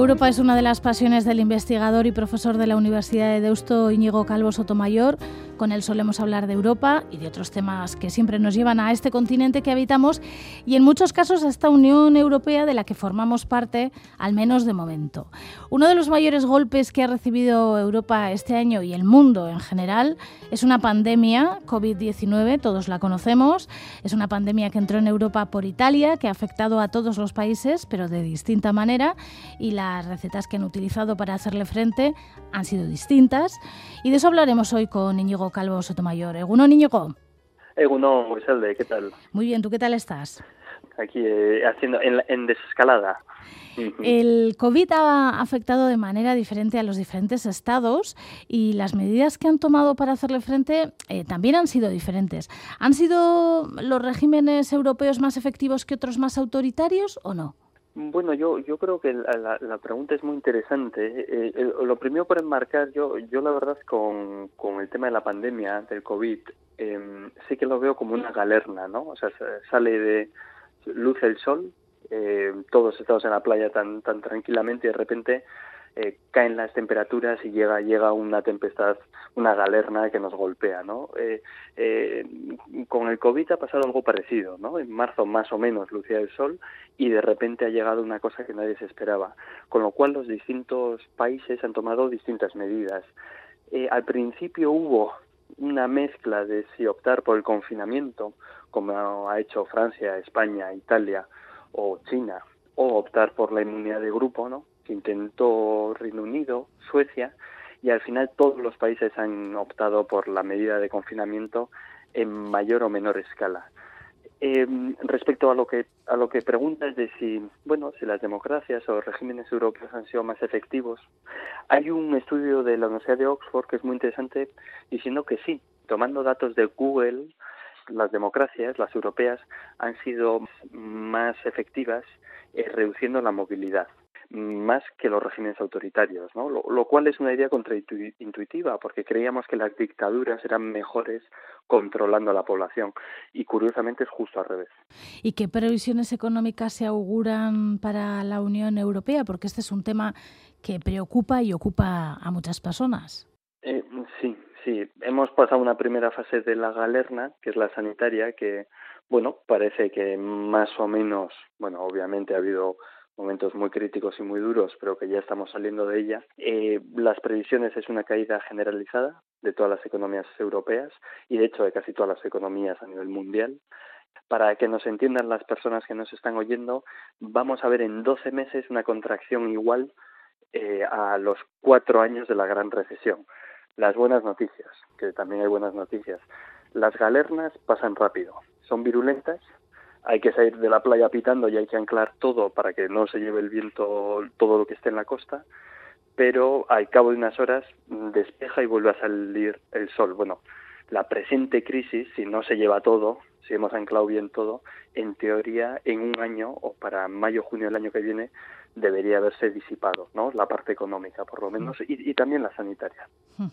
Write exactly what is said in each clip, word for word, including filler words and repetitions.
Europa es una de las pasiones del investigador y profesor de la Universidad de Deusto, Íñigo Calvo Sotomayor. Con él solemos hablar de Europa y de otros temas que siempre nos llevan a este continente que habitamos y en muchos casos a esta Unión Europea de la que formamos parte, al menos de momento. Uno de los mayores golpes que ha recibido Europa este año y el mundo en general es una pandemia, covid diecinueve, todos la conocemos. Es una pandemia que entró en Europa por Italia, que ha afectado a todos los países, pero de distinta manera, y las recetas que han utilizado para hacerle frente han sido distintas. Y de eso hablaremos hoy con Íñigo Calvo Sotomayor. Egunon, Íñigo. Egunon, Griselde, ¿qué tal? Muy bien, ¿tú qué tal estás? Aquí eh, haciendo en, en desescalada. El COVID ha afectado de manera diferente a los diferentes estados y las medidas que han tomado para hacerle frente eh, también han sido diferentes. ¿Han sido los regímenes europeos más efectivos que otros más autoritarios o no? Bueno, yo yo creo que la, la, la pregunta es muy interesante. Eh, eh, lo primero por enmarcar, yo yo la verdad con, con el tema de la pandemia, del COVID, eh, sí que lo veo como una galerna, ¿no? O sea, sale de, luce el sol, eh, todos estamos en la playa tan tan tranquilamente y de repente eh, caen las temperaturas y llega llega una tempestad, una galerna que nos golpea, ¿no? Eh, eh, con el COVID ha pasado algo parecido, ¿no? En marzo más o menos lucía el sol y de repente ha llegado una cosa que nadie se esperaba, con lo cual los distintos países han tomado distintas medidas. Eh, al principio hubo una mezcla de si optar por el confinamiento, como ha hecho Francia, España, Italia o China, o optar por la inmunidad de grupo, ¿no? Que intentó Reino Unido, Suecia, y al final todos los países han optado por la medida de confinamiento en mayor o menor escala. Eh, respecto a lo que a lo que preguntas de si bueno si las democracias o regímenes europeos han sido más efectivos, hay un estudio de la Universidad de Oxford que es muy interesante diciendo que sí, tomando datos de Google, las democracias, las europeas, han sido más efectivas eh, reduciendo la movilidad, más que los regímenes autoritarios, ¿no? Lo, lo cual es una idea contraintuitiva, porque creíamos que las dictaduras eran mejores controlando a la población, y curiosamente es justo al revés. ¿Y qué previsiones económicas se auguran para la Unión Europea? Porque este es un tema que preocupa y ocupa a muchas personas. Eh, sí, sí. Hemos pasado una primera fase de la galerna, que es la sanitaria, que, bueno, parece que más o menos, bueno, obviamente ha habido momentos muy críticos y muy duros, pero que ya estamos saliendo de ella. Eh, las previsiones es una caída generalizada de todas las economías europeas y, de hecho, de casi todas las economías a nivel mundial. Para que nos entiendan las personas que nos están oyendo, vamos a ver en doce meses una contracción igual eh, a los cuatro años de la Gran Recesión. Las buenas noticias, que también hay buenas noticias. Las galernas pasan rápido, son virulentas, hay que salir de la playa pitando y hay que anclar todo para que no se lleve el viento todo lo que esté en la costa, pero al cabo de unas horas despeja y vuelve a salir el sol. Bueno, la presente crisis, si no se lleva todo, si hemos anclado bien todo, en teoría en un año o para mayo junio del año que viene debería haberse disipado, ¿no? La parte económica, por lo menos, y, y también la sanitaria.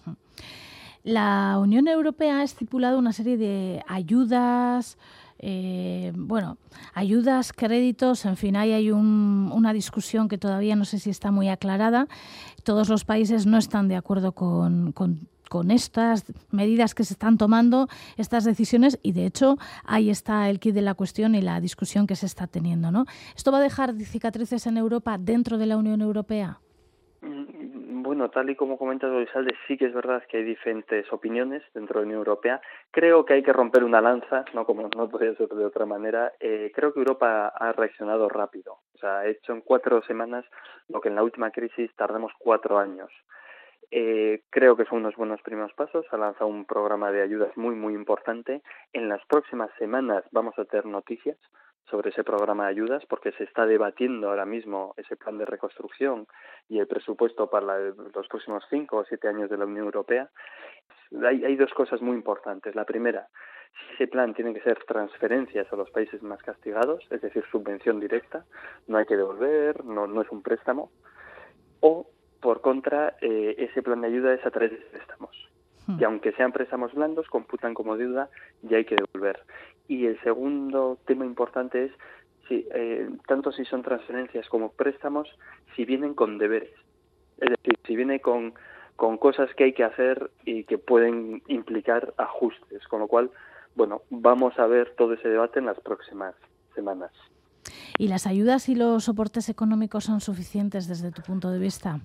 La Unión Europea ha estipulado una serie de ayudas, eh, bueno, ayudas, créditos, en fin, ahí hay un, una discusión que todavía no sé si está muy aclarada. Todos los países no están de acuerdo con, con, con estas medidas que se están tomando, estas decisiones, y de hecho ahí está el quid de la cuestión y la discusión que se está teniendo, ¿no? ¿Esto va a dejar cicatrices en Europa dentro de la Unión Europea? Bueno, tal y como comentas, Griselde, sí que es verdad que hay diferentes opiniones dentro de la Unión Europea. Creo que hay que romper una lanza, no como no podría ser de otra manera. Eh, creo que Europa ha reaccionado rápido. O sea, ha hecho en cuatro semanas lo que en la última crisis tardamos cuatro años. Eh, creo que son unos buenos primeros pasos. Ha lanzado un programa de ayudas muy, muy importante. En las próximas semanas vamos a tener noticias sobre ese programa de ayudas, porque se está debatiendo ahora mismo ese plan de reconstrucción y el presupuesto para la, los próximos cinco o siete años de la Unión Europea. Hay, hay dos cosas muy importantes. La primera, si ese plan tiene que ser transferencias a los países más castigados, es decir, subvención directa, no hay que devolver, no, no es un préstamo, o por contra, eh, ese plan de ayuda es a través de préstamos, que aunque sean préstamos blandos, computan como deuda y hay que devolver. Y el segundo tema importante es si, eh, tanto si son transferencias como préstamos, si vienen con deberes. Es decir, si viene con, con cosas que hay que hacer y que pueden implicar ajustes. Con lo cual, bueno, vamos a ver todo ese debate en las próximas semanas. ¿Y las ayudas y los soportes económicos son suficientes desde tu punto de vista?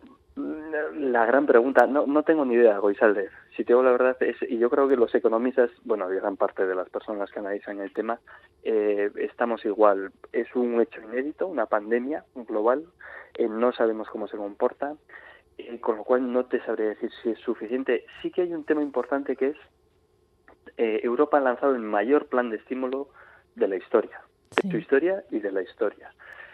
La gran pregunta, no, no tengo ni idea, Goizalde. Si te digo la verdad, es, y yo creo que los economistas, bueno, gran parte de las personas que analizan el tema, eh, estamos igual. Es un hecho inédito, una pandemia global, eh, no sabemos cómo se comporta, eh, con lo cual no te sabría decir si es suficiente. Sí que hay un tema importante que es, eh, Europa ha lanzado el mayor plan de estímulo de la historia, Sí. de su historia y de la historia.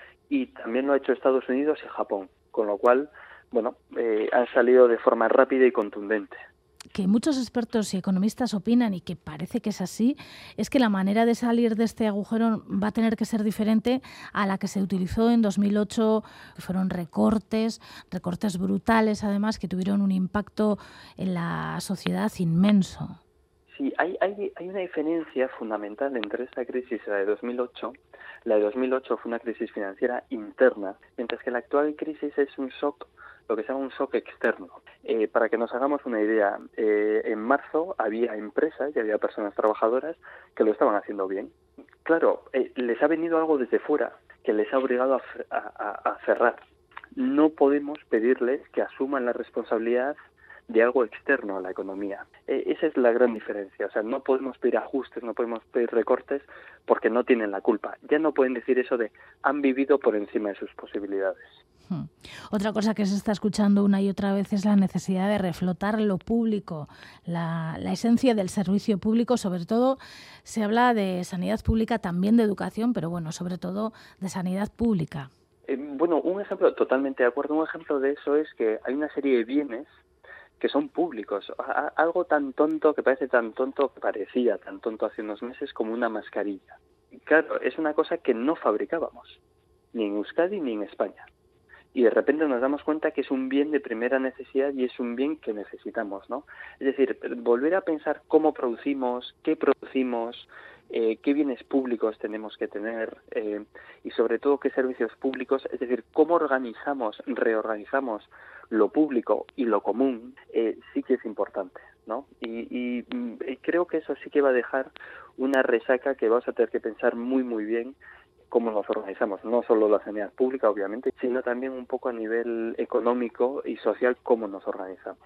Y también lo ha hecho Estados Unidos y Japón, con lo cual, bueno, eh, han salido de forma rápida y contundente. Que muchos expertos y economistas opinan, y que parece que es así, es que la manera de salir de este agujero va a tener que ser diferente a la que se utilizó en dos mil ocho, que fueron recortes, recortes brutales además, que tuvieron un impacto en la sociedad inmenso. Sí, hay, hay, hay una diferencia fundamental entre esta crisis y la de dos mil ocho. La de dos mil ocho fue una crisis financiera interna, mientras que la actual crisis es un shock, lo que se llama un shock externo. Eh, para que nos hagamos una idea, eh, en marzo había empresas y había personas trabajadoras que lo estaban haciendo bien. Claro, eh, les ha venido algo desde fuera que les ha obligado a, a, a cerrar. No podemos pedirles que asuman la responsabilidad de algo externo a la economía. Eh, esa es la gran diferencia. O sea, no podemos pedir ajustes, no podemos pedir recortes porque no tienen la culpa. Ya no pueden decir eso de han vivido por encima de sus posibilidades. Hmm. Otra cosa que se está escuchando una y otra vez es la necesidad de reflotar lo público, la, la esencia del servicio público. Sobre todo se habla de sanidad pública, también de educación, pero bueno, sobre todo de sanidad pública. Eh, bueno, un ejemplo, totalmente de acuerdo, un ejemplo de eso es que hay una serie de bienes que son públicos. A, algo tan tonto, que parece tan tonto, que parecía tan tonto hace unos meses como una mascarilla. Y claro, es una cosa que no fabricábamos, ni en Euskadi ni en España. Y de repente nos damos cuenta que es un bien de primera necesidad y es un bien que necesitamos, ¿no? Es decir, volver a pensar cómo producimos, qué producimos, eh, qué bienes públicos tenemos que tener eh, y sobre todo qué servicios públicos, es decir, cómo organizamos, reorganizamos lo público y lo común, eh, sí que es importante, ¿no? Y, y, y creo que eso sí que va a dejar una resaca que vamos a tener que pensar muy, muy bien cómo nos organizamos, no solo la sanidad pública, obviamente, sino también un poco a nivel económico y social, cómo nos organizamos.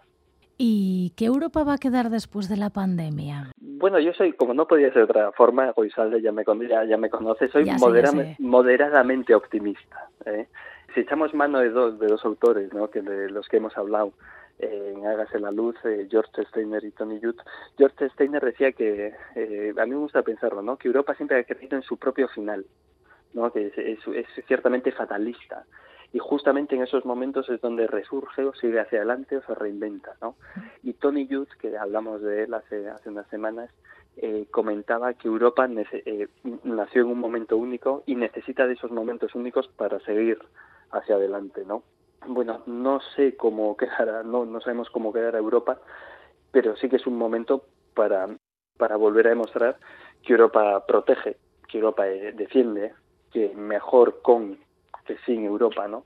¿Y qué Europa va a quedar después de la pandemia? Bueno, yo soy, como no podía ser de otra forma, Goizalde ya me, ya, ya me conoce, soy ya sé, modera, ya sé. moderadamente optimista. ¿eh? Si echamos mano de dos, de dos autores, ¿no? que de los que hemos hablado, eh, en Hágase la Luz, eh, George Steiner y Tony Judt. George Steiner decía que, eh, a mí me gusta pensarlo, ¿no? que Europa siempre ha creído en su propio final, ¿no? que es, es, es ciertamente fatalista. Y justamente en esos momentos es donde resurge o sigue hacia adelante o se reinventa, ¿no? Y Tony Judt, que hablamos de él hace, hace unas semanas, eh, comentaba que Europa nece- eh, nació en un momento único y necesita de esos momentos únicos para seguir hacia adelante, ¿no? Bueno, no sé cómo quedará, no, no sabemos cómo quedará Europa, pero sí que es un momento para, para volver a demostrar que Europa protege, que Europa eh, defiende, que mejor con que sin Europa, ¿no?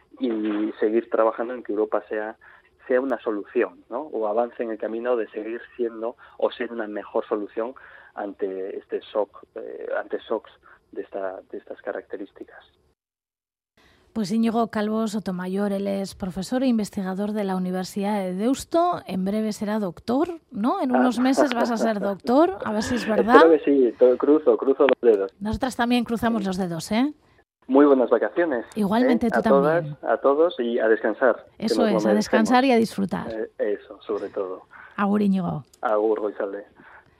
Y seguir trabajando en que Europa sea sea una solución, ¿no? O avance en el camino de seguir siendo o ser una mejor solución ante este shock, eh, ante shocks de esta de estas características. Pues Íñigo Calvo Sotomayor, él es profesor e investigador de la Universidad de Deusto. En breve será doctor, ¿no? En unos meses vas a ser doctor, a ver si es verdad. Espero que sí, todo, cruzo, cruzo los dedos. Nosotras también cruzamos los dedos, ¿eh? Muy buenas vacaciones. Igualmente ¿eh? tú a también. Todas, a todos y a descansar. Eso es, a descansar y a disfrutar. Eh, eso, sobre todo. Agur, Íñigo. Agur, Goizalde.